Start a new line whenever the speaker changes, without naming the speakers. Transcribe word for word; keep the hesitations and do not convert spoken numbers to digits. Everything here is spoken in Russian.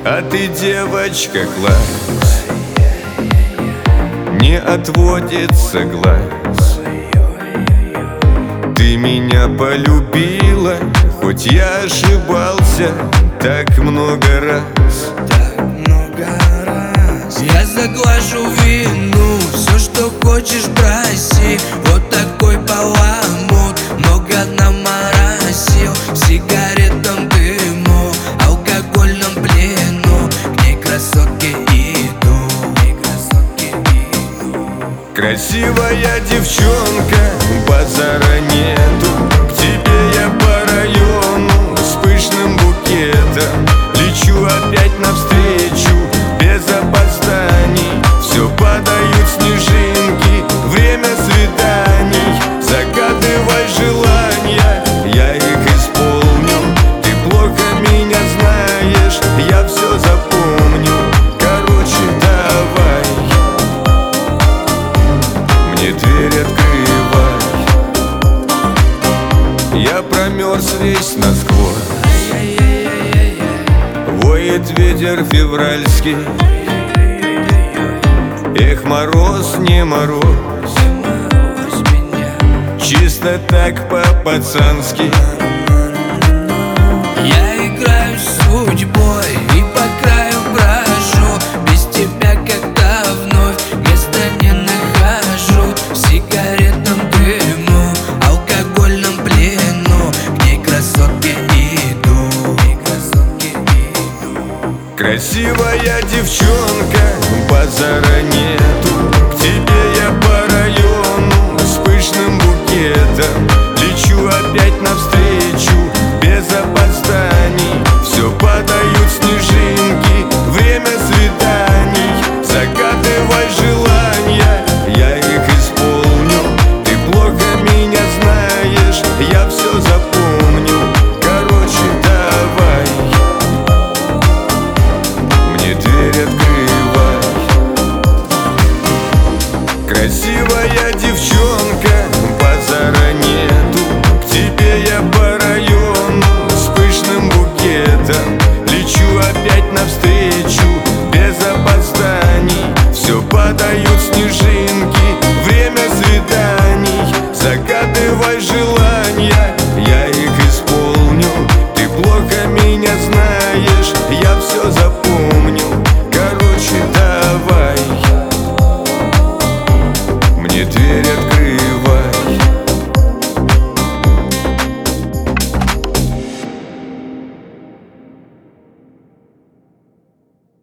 А ты, девочка, класс, не отводится глаз. Ты меня полюбила, хоть я ошибался так много раз.
Так много раз. Я заглажу вину, все, что хочешь, проси. Вот такой баламут, много наморосил. В сигаретном дыму, алкогольном плену, к ней красотке иду, к ней красотке иду.
Красивая девчонка, базара нету. К тебе я по району с пышным букетом. Лечу опять навстречу, без опозданий. Все падают снежинки, время свиданий. Загадывай желания, я их исполню. Ты плохо меня знаешь, я все запомню. Короче, давай мне дверь открывай. Я промерз весь насквозь, воет ветер февральский. Эх, мороз, не мороз, чисто так по-пацански.
Я играю с судьбой и по краю брожу. Без тебя как-то вновь места не нахожу. В сигаретном дыму, алкогольном плену, к ней красотке иду, к ней красотке иду.
Красивая девчонка, базара нету. К тебе я по району с пышным букетом. Лечу опять навстречу, без опозданий. Все падают снежинки, время свиданий. Загадывай желания, я их исполню. Ты плохо меня знаешь, я все запомню. Короче, давай мне дверь открывай. Красивая девчонка, базара нету. К тебе я по району с пышным букетом. Лечу опять навстречу, без опозданий. Все падают снежинки, время свиданий. Загадывай желания, я их исполню. Ты плохо меня знаешь, я все запомню.